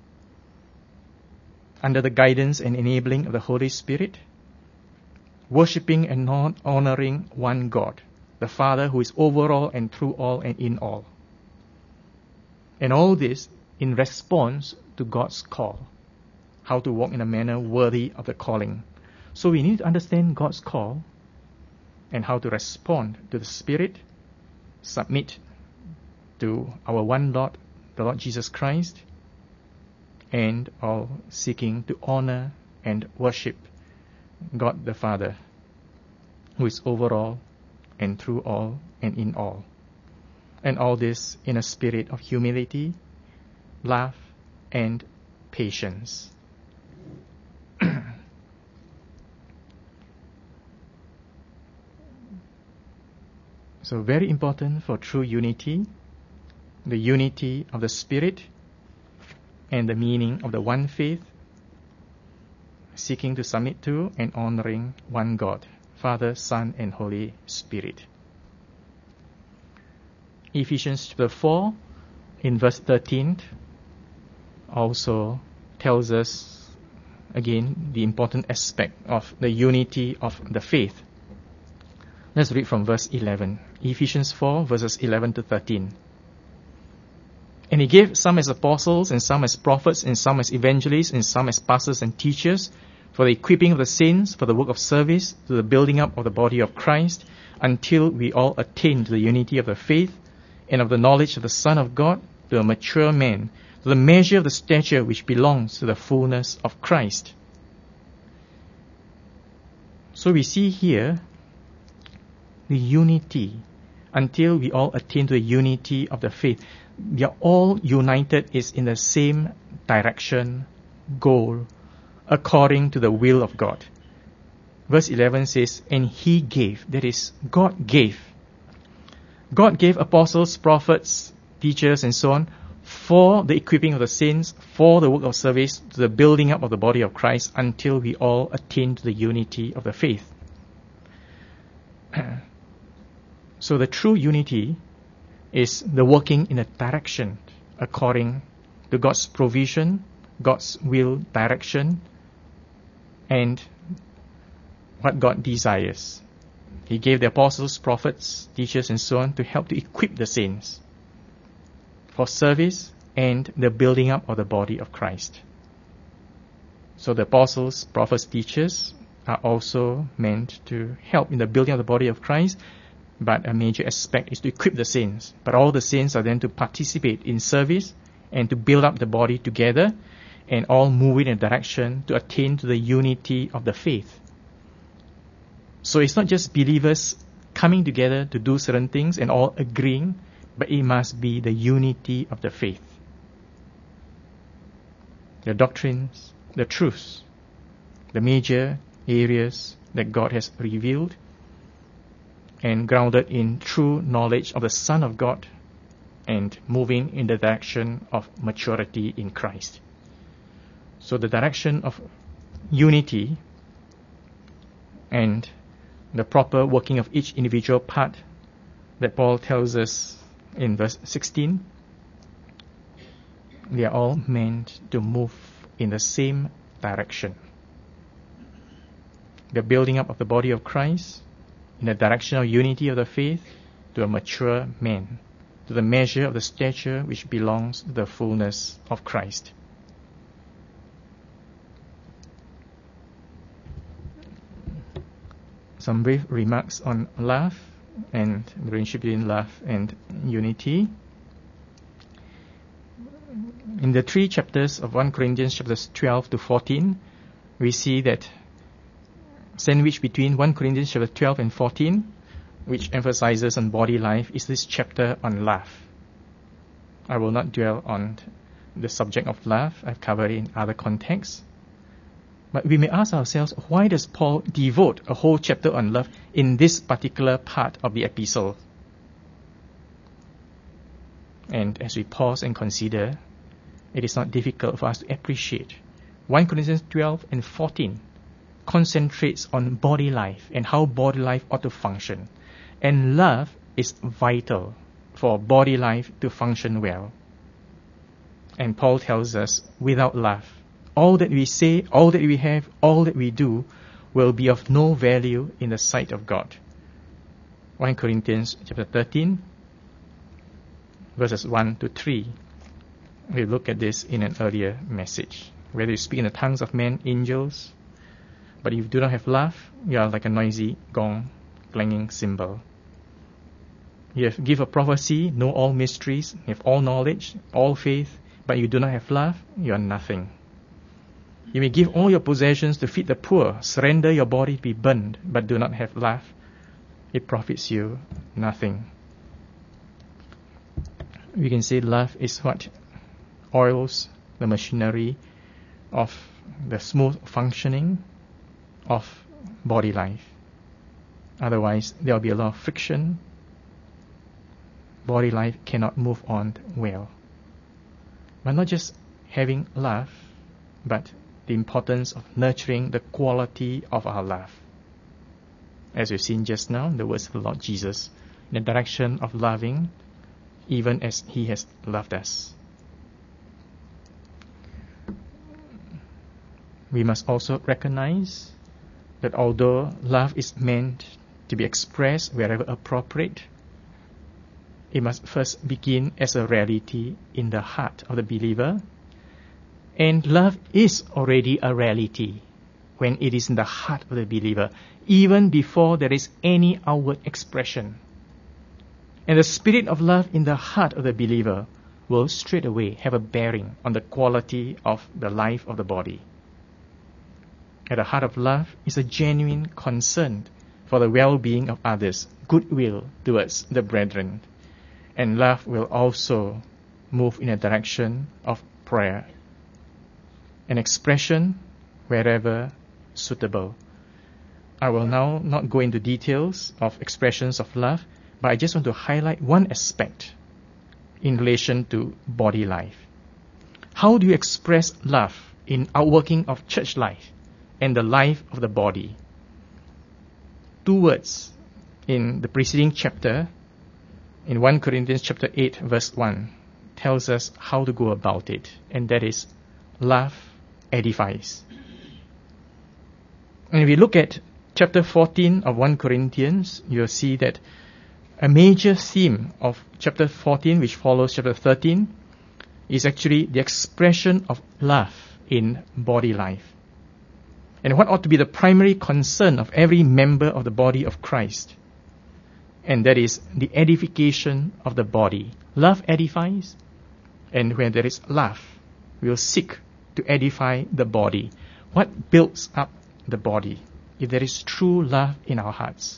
under the guidance and enabling of the Holy Spirit, worshipping and not honoring one God, the Father who is over all and through all and in all. And all this in response to God's call, how to walk in a manner worthy of the calling. So we need to understand God's call and how to respond to the Spirit, submit to our one Lord, the Lord Jesus Christ, and all seeking to honor and worship God the Father, who is over all and through all and in all. And all this in a spirit of humility, love, and patience. So very important for true unity, the unity of the Spirit and the meaning of the one faith, seeking to submit to and honoring one God, Father, Son, and Holy Spirit. Ephesians chapter four, in verse thirteen, also tells us, again, the important aspect of the unity of the faith. Let's read from verse eleven. Ephesians four, verses eleven to thirteen. And he gave some as apostles, and some as prophets, and some as evangelists, and some as pastors and teachers, for the equipping of the saints, for the work of service, to the building up of the body of Christ, until we all attain to the unity of the faith, and of the knowledge of the Son of God, to a mature man, to the measure of the stature which belongs to the fullness of Christ. So we see here the unity, until we all attain to the unity of the faith. We are all united is in the same direction, goal, according to the will of God. Verse eleven says, and he gave, that is, God gave. God gave apostles, prophets, teachers, and so on, for the equipping of the saints, for the work of service, to the building up of the body of Christ, until we all attain to the unity of the faith. So the true unity is the working in a direction according to God's provision, God's will, direction, and what God desires. He gave the apostles, prophets, teachers, and so on to help to equip the saints for service and the building up of the body of Christ. So the apostles, prophets, teachers are also meant to help in the building of the body of Christ, but a major aspect is to equip the saints. But all the saints are then to participate in service and to build up the body together, and all move in a direction to attain to the unity of the faith. So it's not just believers coming together to do certain things and all agreeing, but it must be the unity of the faith. The doctrines, the truths, the major areas that God has revealed and grounded in true knowledge of the Son of God and moving in the direction of maturity in Christ. So the direction of unity and the proper working of each individual part that Paul tells us in verse sixteen, they are all meant to move in the same direction. The building up of the body of Christ in the direction of unity of the faith to a mature man, to the measure of the stature which belongs to the fullness of Christ. Some brief remarks on love and the relationship between love and unity. In the three chapters of First Corinthians chapters twelve to fourteen, we see that sandwiched between First Corinthians chapter twelve and fourteen, which emphasizes on body life, is this chapter on love. I will not dwell on the subject of love. I've covered it in other contexts. But we may ask ourselves, why does Paul devote a whole chapter on love in this particular part of the epistle? And as we pause and consider, it is not difficult for us to appreciate. First Corinthians twelve and fourteen concentrates on body life and how body life ought to function. And love is vital for body life to function well. And Paul tells us, without love, all that we say, all that we have, all that we do will be of no value in the sight of God. First Corinthians chapter thirteen, verses one to three. We look at this in an earlier message. Whether you speak in the tongues of men, angels, but if you do not have love, you are like a noisy gong, clanging cymbal. You have give a prophecy, know all mysteries, have all knowledge, all faith, but you do not have love, you are nothing. You may give all your possessions to feed the poor, surrender your body to be burned, but do not have love, it profits you nothing. We can say love is what oils the machinery of the smooth functioning of body life. Otherwise, there will be a lot of friction. Body life cannot move on well. But not just having love, but the importance of nurturing the quality of our love. As we've seen just now, the words of the Lord Jesus, in the direction of loving, even as He has loved us. We must also recognize that although love is meant to be expressed wherever appropriate, it must first begin as a reality in the heart of the believer. And love is already a reality when it is in the heart of the believer, even before there is any outward expression. And the spirit of love in the heart of the believer will straight away have a bearing on the quality of the life of the body. At the heart of love is a genuine concern for the well-being of others, goodwill towards the brethren. And love will also move in a direction of prayer, an expression wherever suitable. I will now not go into details of expressions of love, but I just want to highlight one aspect in relation to body life. How do you express love in outworking of church life and the life of the body? Two words in the preceding chapter, in First Corinthians chapter eight, verse one, tells us how to go about it, and that is, love edifies. And if we look at chapter fourteen of First Corinthians, you'll see that a major theme of chapter fourteen, which follows chapter thirteen, is actually the expression of love in body life. And what ought to be the primary concern of every member of the body of Christ, and that is the edification of the body. Love edifies, and when there is love, we will seek to edify the body. What builds up the body? If there is true love in our hearts.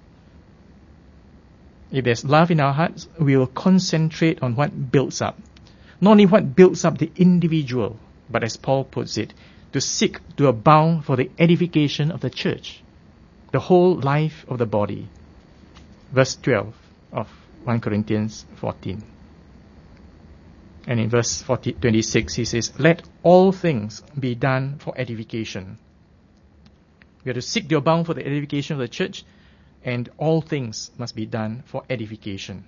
If there's love in our hearts, we will concentrate on what builds up. Not only what builds up the individual, but as Paul puts it, to seek to abound for the edification of the church. the whole life of the body. Verse twelve of First Corinthians fourteen. And in verse forty, twenty-six, he says, let all things be done for edification. We are to seek the abound for the edification of the church, and all things must be done for edification.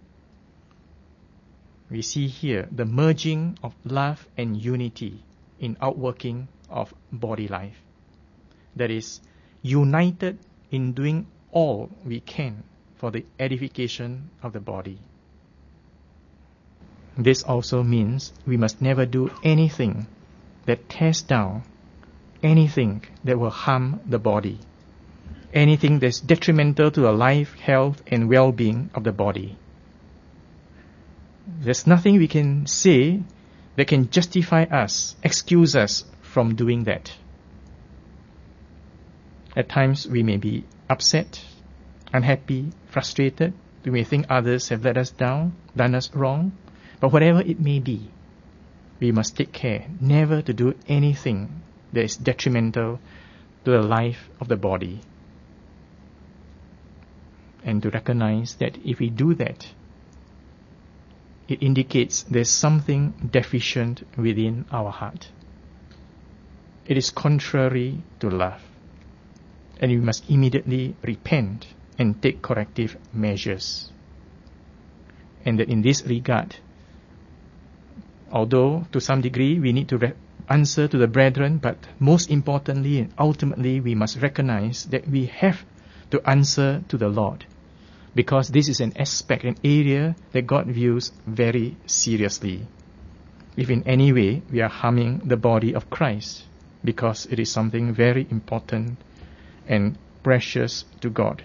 We see here the merging of love and unity in outworking of body life. That is, united in doing all we can for the edification of the body. This also means we must never do anything that tears down, anything that will harm the body, anything that's detrimental to the life, health, and well-being of the body. There's nothing we can say that can justify us, excuse us from doing that. At times we may be upset, unhappy, frustrated. We may think others have let us down, done us wrong. But whatever it may be, we must take care never to do anything that is detrimental to the life of the body. And to recognize that if we do that, it indicates there's something deficient within our heart. It is contrary to love. And we must immediately repent and take corrective measures. And that in this regard, although to some degree we need to re- answer to the brethren, but most importantly and ultimately we must recognize that we have to answer to the Lord, because this is an aspect, an area that God views very seriously. If in any way we are harming the body of Christ, because it is something very important and precious to God.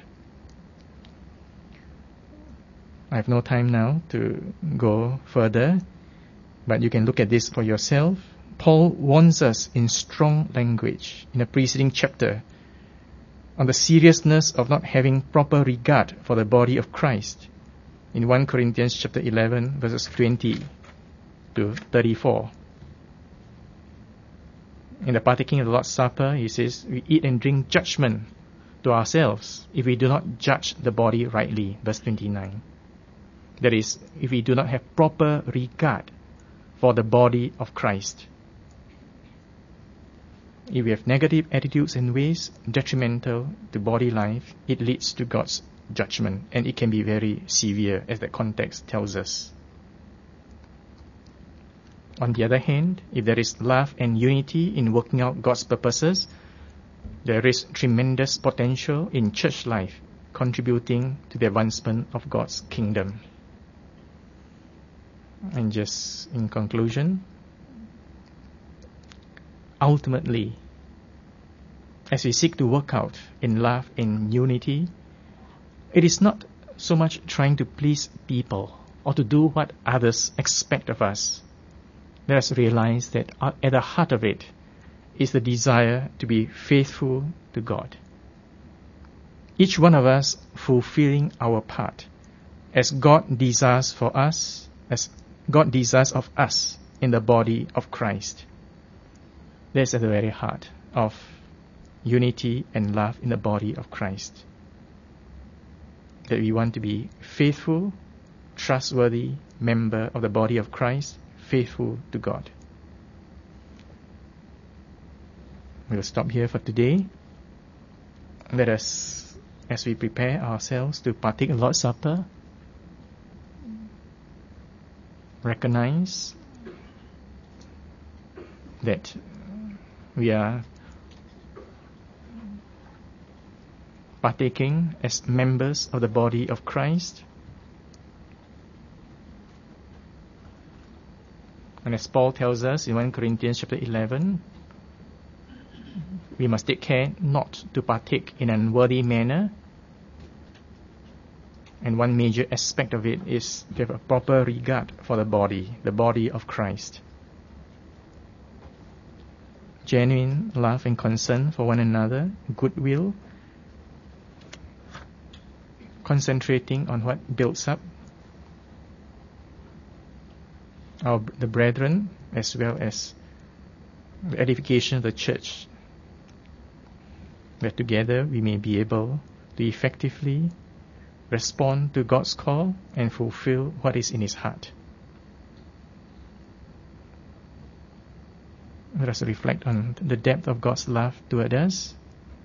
I have no time now to go further, but you can look at this for yourself. Paul warns us in strong language in a preceding chapter on the seriousness of not having proper regard for the body of Christ in First Corinthians chapter eleven, verses twenty to thirty-four. In the partaking of the Lord's Supper, he says, we eat and drink judgment to ourselves if we do not judge the body rightly, verse twenty-nine. That is, if we do not have proper regard for the body of Christ. If we have negative attitudes and ways detrimental to body life, it leads to God's judgment, and it can be very severe, as the context tells us. On the other hand, if there is love and unity in working out God's purposes, there is tremendous potential in church life, contributing to the advancement of God's kingdom. And just in conclusion, ultimately, as we seek to work out in love and unity, it is not so much trying to please people or to do what others expect of us. Let us realize that at the heart of it is the desire to be faithful to God. Each one of us fulfilling our part as God desires for us, as God desires of us in the body of Christ. That's at the very heart of unity and love in the body of Christ. That we want to be faithful, trustworthy member of the body of Christ, faithful to God. We'll stop here for today. Let us, as we prepare ourselves to partake of the Lord's Supper, recognize that we are partaking as members of the body of Christ. And as Paul tells us in First Corinthians chapter eleven, we must take care not to partake in an unworthy manner. And one major aspect of it is to have a proper regard for the body, the body of Christ. Genuine love and concern for one another, goodwill, concentrating on what builds up our the brethren, as well as the edification of the church. that together we may be able to effectively respond to God's call and fulfill what is in His heart. Let us reflect on the depth of God's love toward us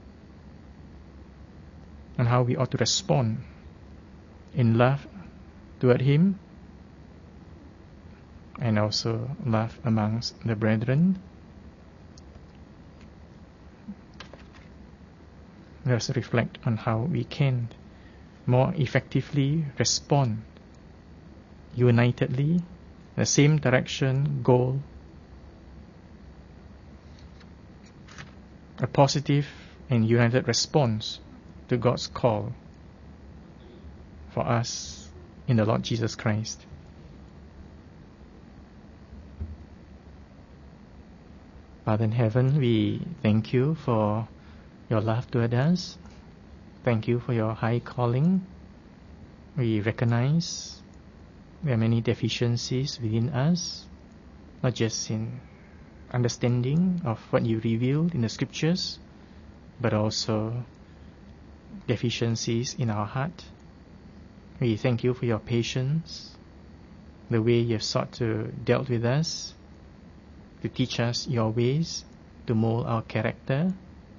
and how we ought to respond in love toward Him and also love amongst the brethren. Let us reflect on how we can more effectively respond unitedly, the same direction, goal, a positive and united response to God's call for us in the Lord Jesus Christ. Father in heaven, we thank you for your love toward us. Thank you for your high calling. We recognize there are many deficiencies within us, not just in understanding of what you revealed in the scriptures, but also deficiencies in our heart. We thank you for your patience, the way you have sought to deal with us, to teach us your ways, to mold our character.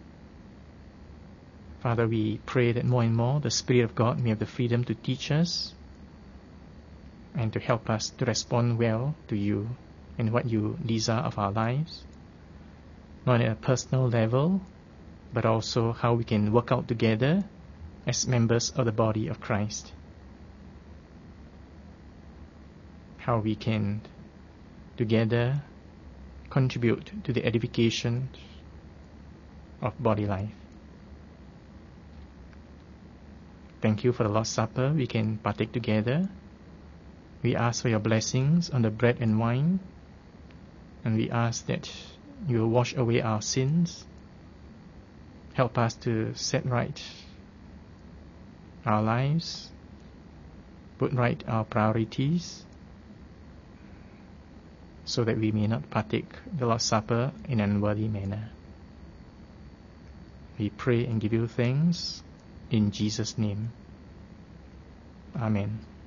Father, we pray that more and more the Spirit of God may have the freedom to teach us and to help us to respond well to you and what you desire of our lives, not at a personal level, but also how we can work out together as members of the body of Christ. How we can together contribute to the edification of body life. Thank you for the Lord's Supper we can partake together. We ask for your blessings on the bread and wine, and we ask that you will wash away our sins. Help us to set right our lives, put right our priorities, so that we may not partake the Lord's Supper in an unworthy manner. We pray and give you thanks in Jesus' name. Amen.